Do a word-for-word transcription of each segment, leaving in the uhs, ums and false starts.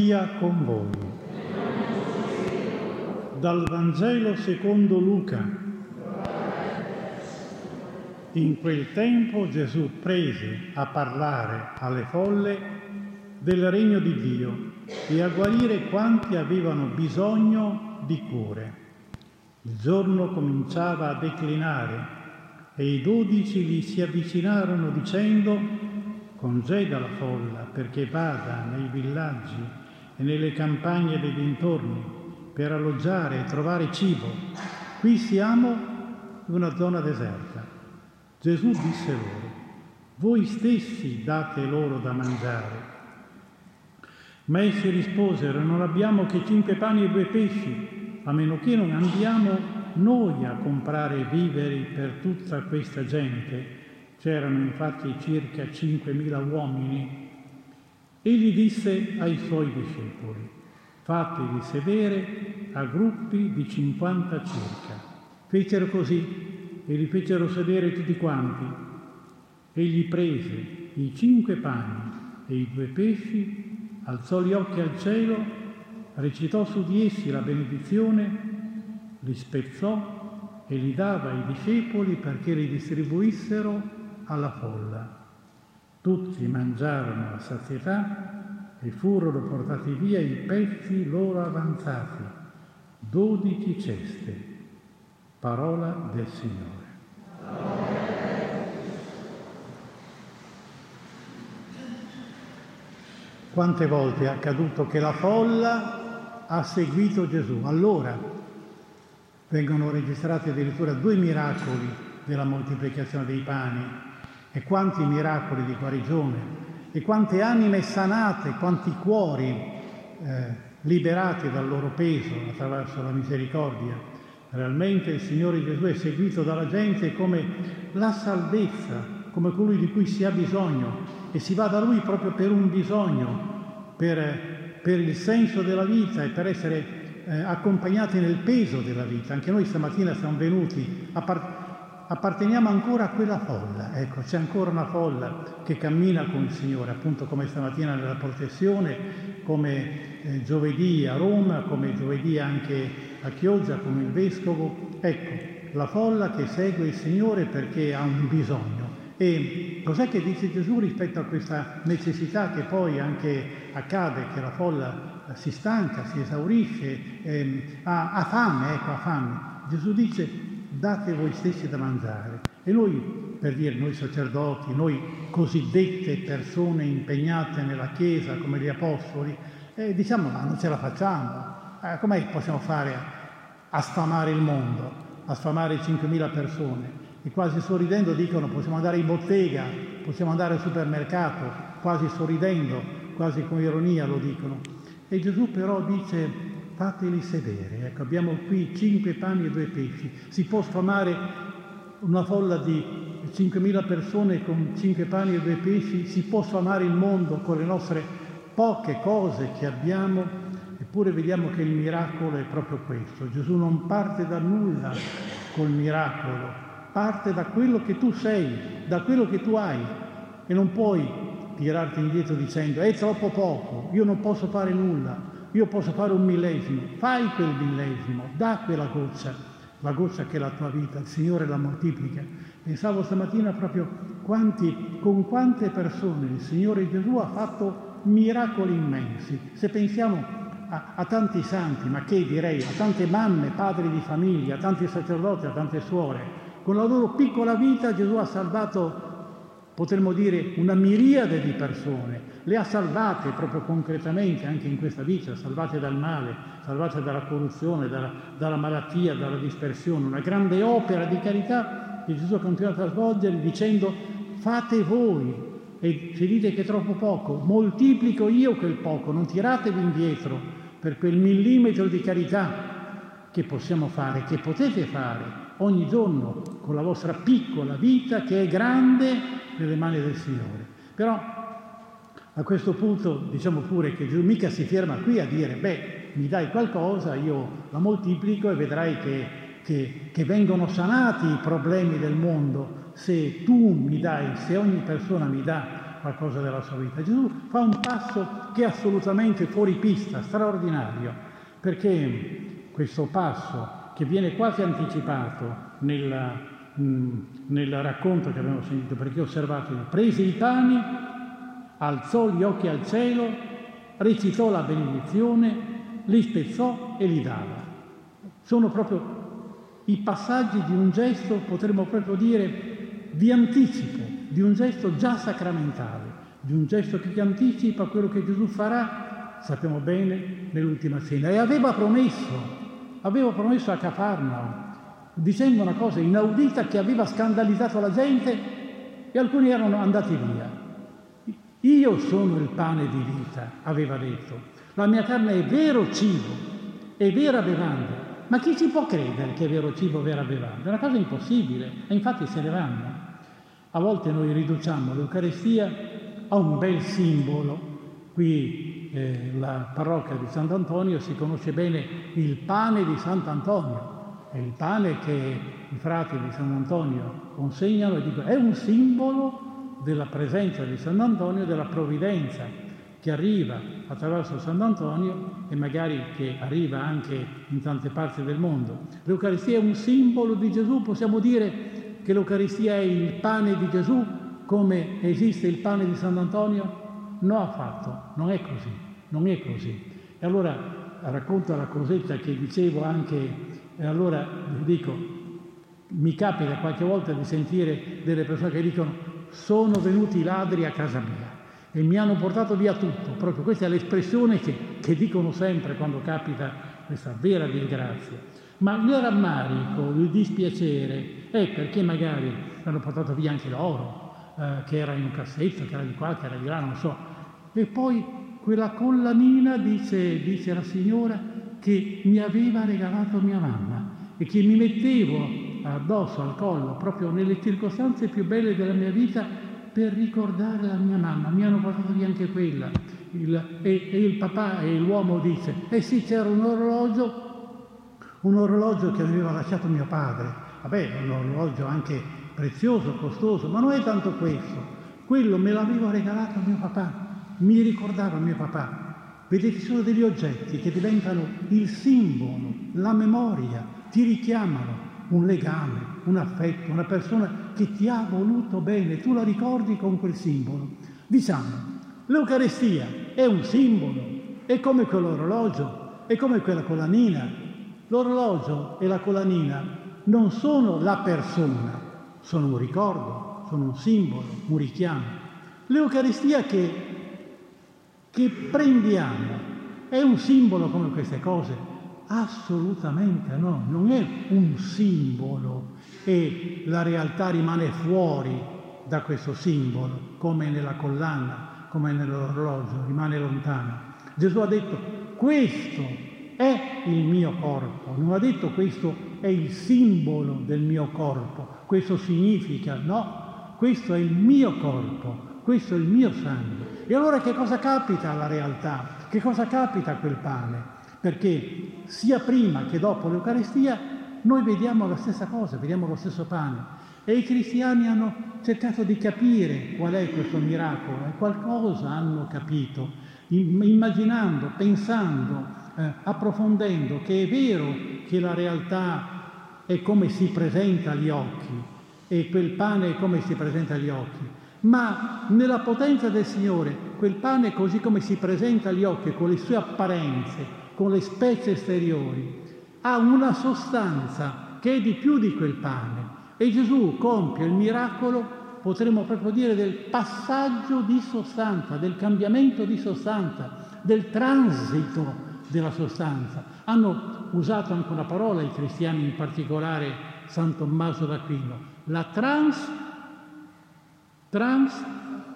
sia con voi. Dal Vangelo secondo Luca. In quel tempo Gesù prese a parlare alle folle del regno di Dio e a guarire quanti avevano bisogno di cure. Il giorno cominciava a declinare e i dodici gli si avvicinarono dicendo: congeda la folla perché vada nei villaggi e nelle campagne dei dintorni per alloggiare e trovare cibo. Qui siamo in una zona deserta. Gesù disse loro: voi stessi date loro da mangiare. Ma essi risposero: non abbiamo che cinque pani e due pesci, a meno che non andiamo noi a comprare viveri per tutta questa gente. C'erano infatti circa cinquemila uomini. Egli disse ai suoi discepoli: fateli sedere a gruppi di cinquanta circa. Fecero così e li fecero sedere tutti quanti. Egli prese i cinque pani e i due pesci, alzò gli occhi al cielo, recitò su di essi la benedizione, li spezzò e li dava ai discepoli perché li distribuissero alla folla. Tutti mangiarono a sazietà e furono portati via i pezzi loro avanzati, dodici ceste. Parola del Signore. Quante volte è accaduto che la folla ha seguito Gesù? Allora vengono registrati addirittura due miracoli della moltiplicazione dei pani. E quanti miracoli di guarigione, e quante anime sanate, quanti cuori eh, liberati dal loro peso attraverso la misericordia. Realmente il Signore Gesù è seguito dalla gente come la salvezza, come colui di cui si ha bisogno, e si va da Lui proprio per un bisogno, per, per il senso della vita e per essere eh, accompagnati nel peso della vita. Anche noi stamattina siamo venuti a partire. Apparteniamo ancora a quella folla, ecco, c'è ancora una folla che cammina con il Signore, appunto come stamattina nella processione, come eh, giovedì a Roma, come giovedì anche a Chioggia con il Vescovo. Ecco, la folla che segue il Signore perché ha un bisogno. E cos'è che dice Gesù rispetto a questa necessità che poi anche accade, che la folla si stanca, si esaurisce, ehm, ha, ha fame, ecco, ha fame. Gesù dice: date voi stessi da mangiare. E noi, per dire, noi sacerdoti, noi cosiddette persone impegnate nella Chiesa come gli Apostoli, eh, diciamo: ma non ce la facciamo. Eh, com'è che possiamo fare a, a sfamare il mondo, a sfamare cinquemila persone? E quasi sorridendo dicono: possiamo andare in bottega, possiamo andare al supermercato, quasi sorridendo, quasi con ironia lo dicono. E Gesù però dice: fateli sedere. Ecco, abbiamo qui cinque pani e due pesci. Si può sfamare una folla di cinquemila persone con cinque pani e due pesci? Si può sfamare il mondo con le nostre poche cose che abbiamo? Eppure vediamo che il miracolo è proprio questo. Gesù non parte da nulla col miracolo, parte da quello che tu sei, da quello che tu hai, e non puoi tirarti indietro dicendo: è troppo poco, io non posso fare nulla. Io posso fare un millesimo, fai quel millesimo, da quella goccia, la goccia che è la tua vita, il Signore la moltiplica. Pensavo stamattina proprio quanti, con quante persone il Signore Gesù ha fatto miracoli immensi. Se pensiamo a, a tanti santi, ma che direi, a tante mamme, padri di famiglia, a tanti sacerdoti, a tante suore, con la loro piccola vita Gesù ha salvato, potremmo dire, una miriade di persone. Le ha salvate proprio concretamente anche in questa vita, salvate dal male, salvate dalla corruzione, dalla, dalla malattia, dalla dispersione. Una grande opera di carità che Gesù ha continuato a svolgere dicendo: fate voi, e se dite che è troppo poco, moltiplico io quel poco, non tiratevi indietro per quel millimetro di carità che possiamo fare, che potete fare ogni giorno con la vostra piccola vita che è grande nelle mani del Signore. Però a questo punto diciamo pure che Gesù mica si ferma qui a dire: beh, mi dai qualcosa, io la moltiplico e vedrai che, che, che vengono sanati i problemi del mondo se tu mi dai, se ogni persona mi dà qualcosa della sua vita. Gesù fa un passo che è assolutamente fuori pista, straordinario, perché questo passo che viene quasi anticipato nella, mh, nel racconto che abbiamo sentito, perché osservate, prese i pani, alzò gli occhi al cielo, recitò la benedizione, li spezzò e li dava. Sono proprio i passaggi di un gesto, potremmo proprio dire, di anticipo, di un gesto già sacramentale, di un gesto che anticipa quello che Gesù farà, sappiamo bene, nell'ultima cena. E aveva promesso, aveva promesso a Cafarnao, dicendo una cosa inaudita che aveva scandalizzato la gente e alcuni erano andati via. Io sono il pane di vita, aveva detto. La mia carne è vero cibo, è vera bevanda. Ma chi ci può credere che è vero cibo, vera bevanda? È una cosa impossibile, e infatti se ne vanno. A volte noi riduciamo l'Eucaristia a un bel simbolo. Qui eh, la parrocchia di Sant'Antonio si conosce bene il pane di Sant'Antonio. È il pane che i frati di Sant'Antonio consegnano e dicono è un simbolo della presenza di Sant'Antonio, della provvidenza che arriva attraverso Sant'Antonio e magari che arriva anche in tante parti del mondo. L'Eucaristia è un simbolo di Gesù, possiamo dire che l'Eucaristia è il pane di Gesù come esiste il pane di Sant'Antonio? No, affatto, non è così, non è così. E allora racconto la cosetta che dicevo anche, e allora dico, mi capita qualche volta di sentire delle persone che dicono sono venuti i ladri a casa mia e mi hanno portato via tutto. Proprio questa è l'espressione che, che dicono sempre quando capita questa vera disgrazia. Ma il rammarico, il dispiacere è perché magari hanno portato via anche l'oro, eh, che era in un cassetto, che era di qua, che era di là, non so. E poi quella collanina, dice, dice la signora, che mi aveva regalato mia mamma e che mi mettevo addosso al collo, proprio nelle circostanze più belle della mia vita, per ricordare la mia mamma. Mi hanno portato via anche quella. Il, e, e il papà e l'uomo dice, eh sì, c'era un orologio, un orologio che aveva lasciato mio padre. Vabbè, un orologio anche prezioso, costoso, ma non è tanto questo. Quello me l'aveva regalato mio papà, mi ricordava mio papà. Vedete, sono degli oggetti che diventano il simbolo, la memoria, ti richiamano un legame, un affetto, una persona che ti ha voluto bene, tu la ricordi con quel simbolo. Diciamo, l'Eucaristia è un simbolo, è come quell'orologio, è come quella collanina. L'orologio e la collanina non sono la persona, sono un ricordo, sono un simbolo, un richiamo. L'Eucaristia che, che prendiamo è un simbolo come queste cose? Assolutamente no, non è un simbolo e la realtà rimane fuori da questo simbolo, come nella collana, come nell'orologio, rimane lontana. Gesù ha detto questo è il mio corpo, non ha detto questo è il simbolo del mio corpo, questo significa, no, questo è il mio corpo, questo è il mio sangue. E allora che cosa capita alla realtà? Che cosa capita a quel pane? Perché sia prima che dopo l'Eucaristia noi vediamo la stessa cosa, vediamo lo stesso pane. E i cristiani hanno cercato di capire qual è questo miracolo e qualcosa hanno capito, immaginando, pensando, eh, approfondendo che è vero che la realtà è come si presenta agli occhi e quel pane è come si presenta agli occhi, ma nella potenza del Signore quel pane così come si presenta agli occhi con le sue apparenze, con le spezie esteriori, ha una sostanza che è di più di quel pane. E Gesù compie il miracolo, potremmo proprio dire, del passaggio di sostanza, del cambiamento di sostanza, del transito della sostanza. Hanno usato anche una parola, i cristiani, in particolare San Tommaso d'Aquino, la trans, trans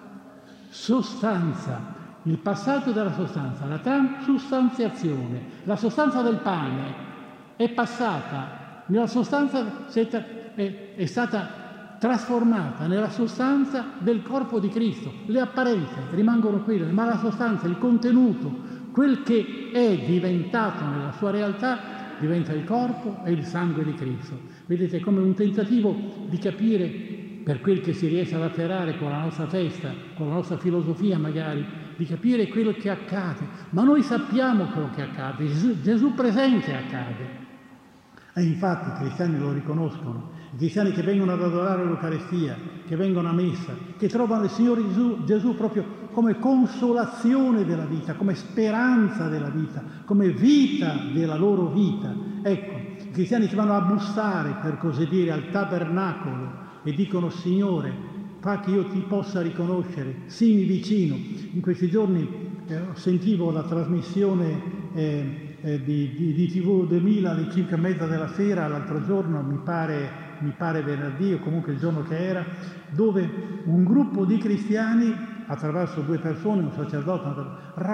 sostanza. Il passaggio della sostanza, la transustanziazione, la sostanza del pane è passata nella sostanza, è, è stata trasformata nella sostanza del corpo di Cristo. Le apparenze rimangono quelle, ma la sostanza, il contenuto, quel che è diventato nella sua realtà, diventa il corpo e il sangue di Cristo. Vedete, come un tentativo di capire per quel che si riesce ad afferrare con la nostra testa, con la nostra filosofia magari, di capire quello che accade. Ma noi sappiamo quello che accade, Gesù, Gesù presente accade. E infatti i cristiani lo riconoscono, i cristiani che vengono ad adorare l'Eucaristia, che vengono a messa, che trovano il Signore Gesù, Gesù proprio come consolazione della vita, come speranza della vita, come vita della loro vita. Ecco, i cristiani che vanno a bussare, per così dire, al tabernacolo e dicono: Signore, fa che io ti possa riconoscere, sii vicino. In questi giorni eh, sentivo la trasmissione eh, Eh, di, di, di tivù duemila alle cinque e mezza della sera, l'altro giorno, mi pare, mi pare venerdì o comunque il giorno che era, dove un gruppo di cristiani, attraverso due persone, un sacerdote,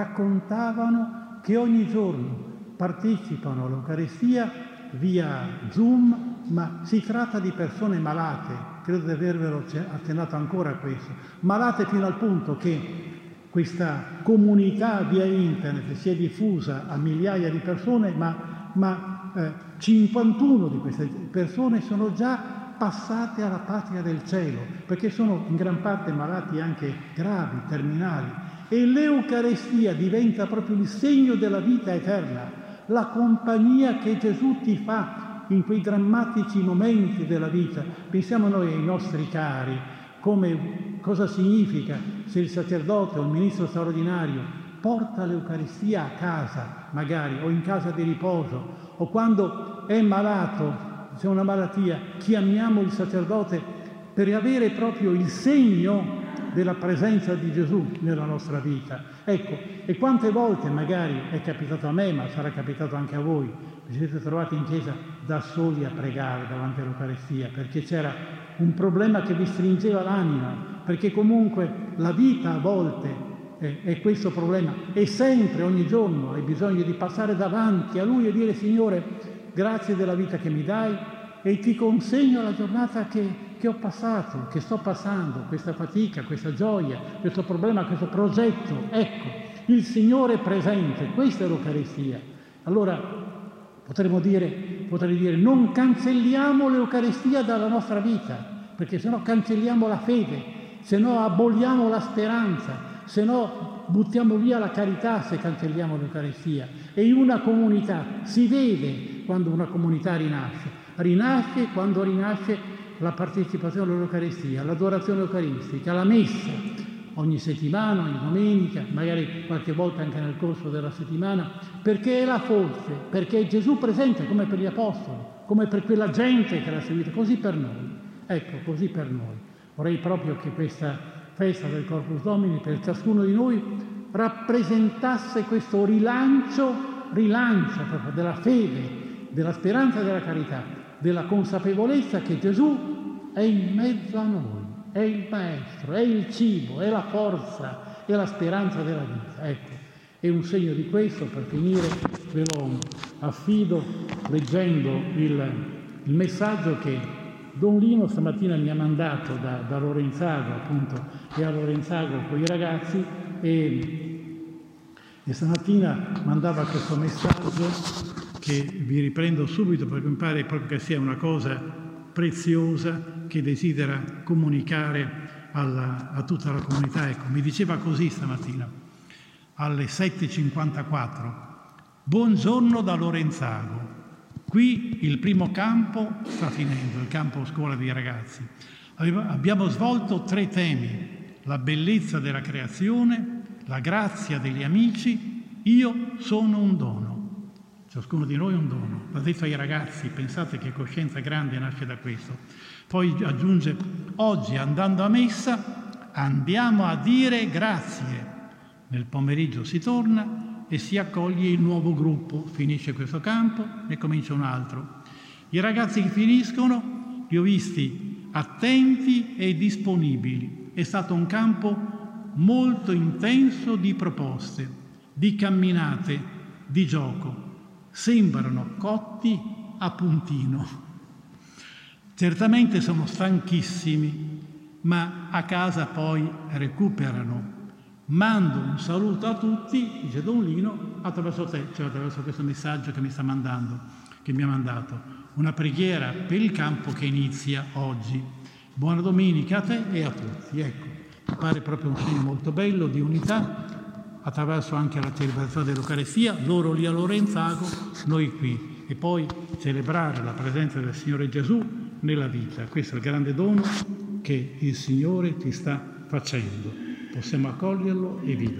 raccontavano che ogni giorno partecipano all'Eucaristia via Zoom, ma si tratta di persone malate, credo di avervelo accennato ancora a questo, malate fino al punto che questa comunità via internet si è diffusa a migliaia di persone, ma, ma eh, cinquantuno di queste persone sono già passate alla patria del cielo, perché sono in gran parte malati anche gravi, terminali. E l'Eucaristia diventa proprio il segno della vita eterna, la compagnia che Gesù ti fa in quei drammatici momenti della vita. Pensiamo noi ai nostri cari, come cosa significa se il sacerdote o il ministro straordinario porta l'Eucaristia a casa, magari, o in casa di riposo, o quando è malato, c'è una malattia, chiamiamo il sacerdote per avere proprio il segno della presenza di Gesù nella nostra vita. Ecco, e quante volte magari è capitato a me, ma sarà capitato anche a voi, vi siete trovati in chiesa da soli a pregare davanti all'Eucaristia, perché c'era un problema che vi stringeva l'anima, perché comunque la vita a volte è, è questo problema, e sempre, ogni giorno hai bisogno di passare davanti a Lui e dire: Signore, grazie della vita che mi dai e ti consegno la giornata che, che ho passato, che sto passando, questa fatica, questa gioia, questo problema, questo progetto. Ecco, il Signore è presente, questa è l'Eucaristia. Allora potremmo dire, potrei dire, non cancelliamo l'Eucaristia dalla nostra vita, perché se no cancelliamo la fede, se no aboliamo la speranza, se no buttiamo via la carità se cancelliamo l'Eucaristia. E in una comunità si vede quando una comunità rinasce. Rinasce quando rinasce la partecipazione all'Eucaristia, l'adorazione eucaristica, la messa, ogni settimana, ogni domenica, magari qualche volta anche nel corso della settimana, perché è la forza, perché è Gesù presente, come per gli apostoli, come per quella gente che l'ha seguito, così per noi. Ecco, così per noi. Vorrei proprio che questa festa del Corpus Domini per ciascuno di noi rappresentasse questo rilancio, rilancio proprio della fede, della speranza e della carità, della consapevolezza che Gesù è in mezzo a noi, è il Maestro, è il cibo, è la forza, è la speranza della vita. Ecco, è un segno di questo, per finire, ve lo affido leggendo il, il messaggio che Don Lino stamattina mi ha mandato da, da Lorenzago, appunto, e a Lorenzago con i ragazzi, e, e stamattina mandava questo messaggio che vi riprendo subito perché mi pare proprio che sia una cosa preziosa che desidera comunicare alla, a tutta la comunità. Ecco, mi diceva così stamattina, alle sette e cinquantaquattro: buongiorno da Lorenzago. Qui il primo campo sta finendo, il campo scuola dei ragazzi. Abbiamo svolto tre temi: la bellezza della creazione, la grazia degli amici, io sono un dono. Ciascuno di noi è un dono. L'ha detto ai ragazzi, pensate che coscienza grande nasce da questo. Poi aggiunge: oggi andando a messa andiamo a dire grazie. Nel pomeriggio si torna e si accoglie il nuovo gruppo, finisce questo campo e comincia un altro. I ragazzi che finiscono li ho visti attenti e disponibili. È stato un campo molto intenso di proposte, di camminate, di gioco. Sembrano cotti a puntino. Certamente sono stanchissimi, ma a casa poi recuperano. Mando un saluto a tutti, dice Don Lino, attraverso te, cioè attraverso questo messaggio che mi sta mandando, che mi ha mandato. Una preghiera per il campo che inizia oggi. Buona domenica a te e a tutti. Ecco, mi pare proprio un segno molto bello di unità, attraverso anche la celebrazione dell'Eucaristia, loro lì a Lorenzago, noi qui, e poi celebrare la presenza del Signore Gesù nella vita. Questo è il grande dono che il Signore ti sta facendo. Possiamo accoglierlo e vivere.